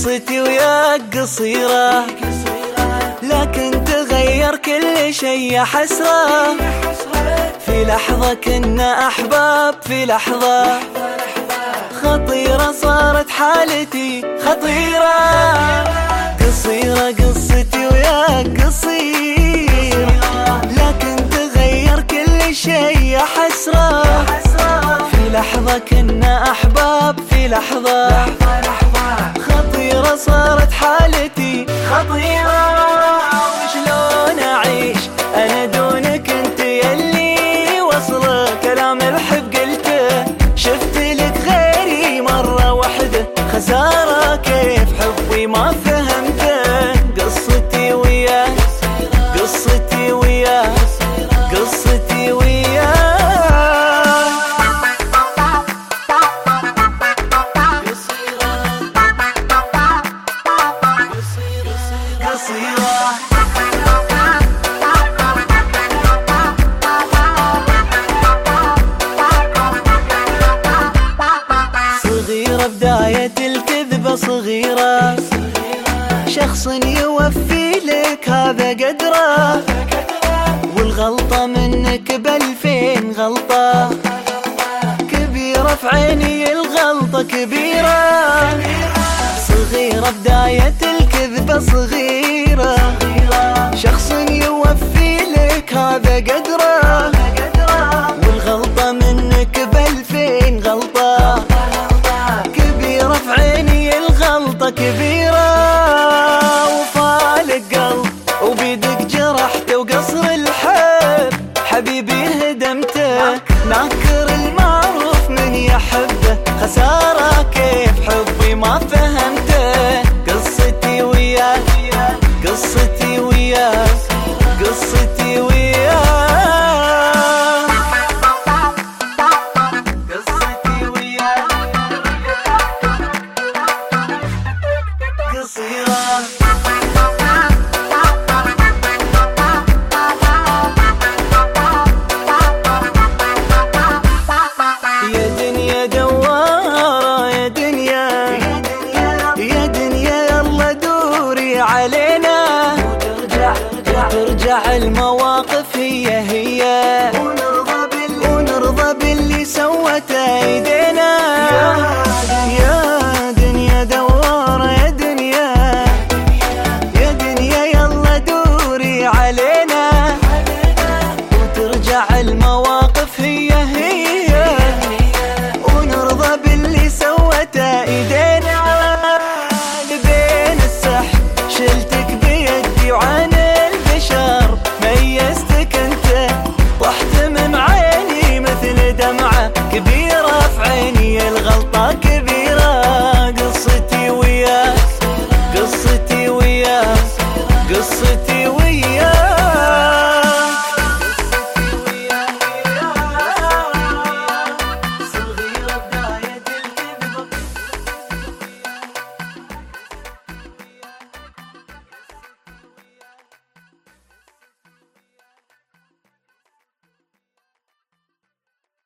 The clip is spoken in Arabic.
قصتي وياك قصيرة، لكن تغير كل شي يا حسرة. في لحظة كنا أحباب، في لحظة خطيرة صارت حالتي خطيرة. قصيرة قصتي وياك قصيرة، لكن تغير كل شي يا حسرة. في لحظة كنا أحباب، في لحظة خطيرة صارت حالتي خطيرة. وشلون أعيش أنا دونك انت يلي وصل كلام الحب قلته. شفت لك غيري مرة واحدة، خسارة كيف حبي ما فهمته. قصتي وياك قصتي وياك قصتي وياك صغيرة بداية الكذبة صغيرة، شخص يوفي لك هذا قدره. والغلطة منك بألفين غلطة، كبيرة في عيني الغلطة كبيرة. صغيرة بداية الكذبة صغيرة، شخص يوفي لك هذا قدره. والغلطة منك بألفين غلطة، كبيرة في عيني الغلطة كبيرة. وفالك قلب وبيدك جرحته، وقصر الحب حبيبي هدمته. ناكر المعروف من يحبه، خسارة كيف حبي ما فهمته. قصتي وياك قصتي وياك قصتي وياك قصتي وياك قصيرة. يا دنيا دوارة يا دنيا، يا دنيا يلا دوري علينا. وترجع المواقف هي ونرضى باللي سوته ايدينا. يا دنيا دوارة يا دنيا، يا دنيا يلا دوري علينا. وترجع المواقف هي ونرضى باللي سوته ايدينا. بين السحب شلتك بيدي وعن البشر ميزتك انت. طحت من عيني مثل دمعة كبيرة في عيني.